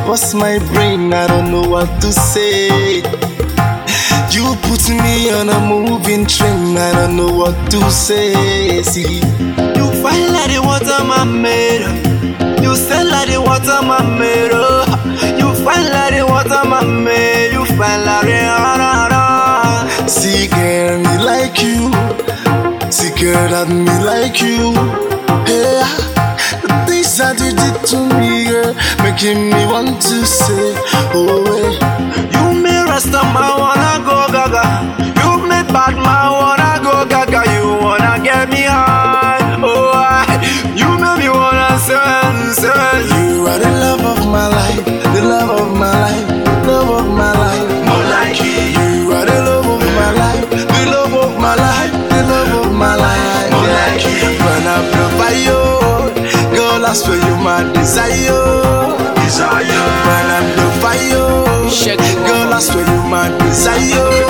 bust my brain, I don't know what to say. You put me on a moving train, I don't know what to say. See, you fine like the water man made. You sell like the water man made. You fine like the water man made. You fine like the see, girl, me like you. See, girl, that me like you. Yeah, the things that you did to me, girl, making me want to say, oh, you made Rasta man wanna go gaga. You made bad man wanna go gaga. You wanna get me high, oh, you made me wanna say, you are the love of my life, the love of my life, love of my life. More like you are the love of my life, the love of my life, the love of my life. More like you. When I provide you, girl, I swear you my desire. When I provide you, girl, I swear you my desire.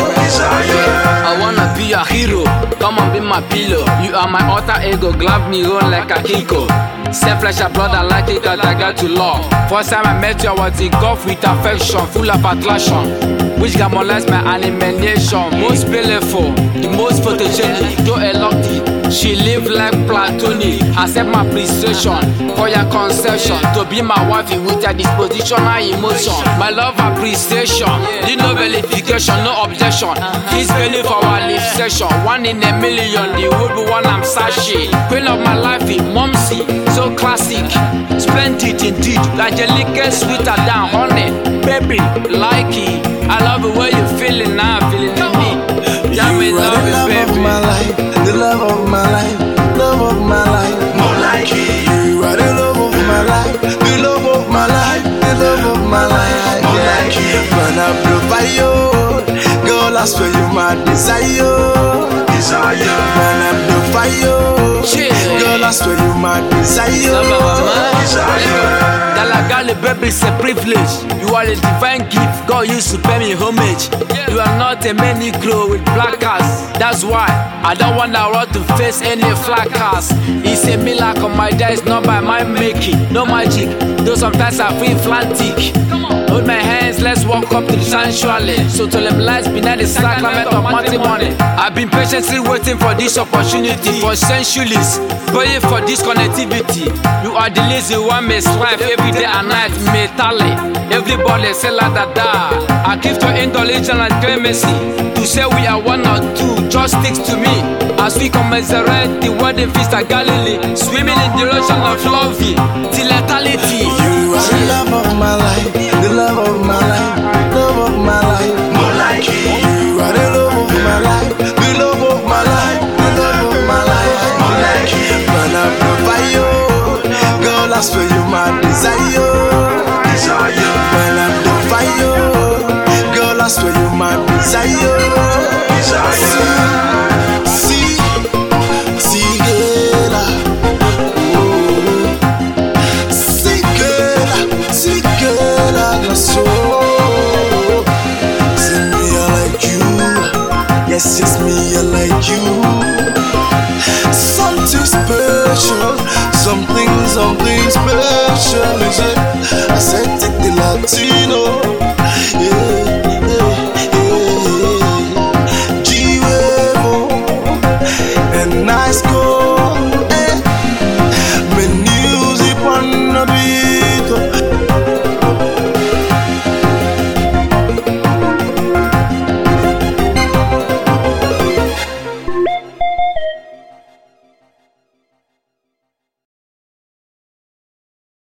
I wanna be a hero, come and be my pillow. You are my alter ego, glove me on like a Kiko. Selfless a brother like it that I got to love. First time I met you, I was engulfed with affection, full of attraction, which can molest my animation. Most beautiful, the most photogenic, Joe Elocti. She live like platonic. Accept my appreciation for your conception. To be my wife with your disposition and emotion. My love appreciation, need no verification, no objection. This value for our live session. 1 in a million, the would be one I'm sachet. Queen of my life in Mumsy, so classic, splendid indeed. Angelica sweeter than honey, baby, like it. I love the way you feeling now, feeling me. Yeah, me love you, baby. The love of my life, love of my life. More like you are the love of my life, the love of my life, the love of my life. More like you. When I provide you, girl, I swear you my desire. When I provide you, girl, I swear you my desire. Dalagali baby, it's a privilege. You are a divine gift, God used to pay me homage. You are not a many grow with black ass. That's why I don't want the world to face any flat cast. It's a miracle, my day is not by my making. No magic, though sometimes I feel frantic. Hold my hands, let's walk up to the sanctuary. So to them lights behind the sacrament of matrimony. I've been patiently waiting for this opportunity for centuries, praying for this connectivity. You are the lazy one, may strive every day and night, may tally. Everybody say la da da. I give to indulgence and clemency. To say we are one or two, just sticks to me. As we commiserate the wedding feast at Galilee, swimming in the ocean of love, till eternity. You are the love of my life, the love of my life, love of my life. More like you are the love of my life, the love of my life, the love of my life. More like you. When I provide you, girl, I swear you my desire. When I provide you, girl, I swear you my desire. Yes, it's me, I like you. Something special, something special. I said take the Latino.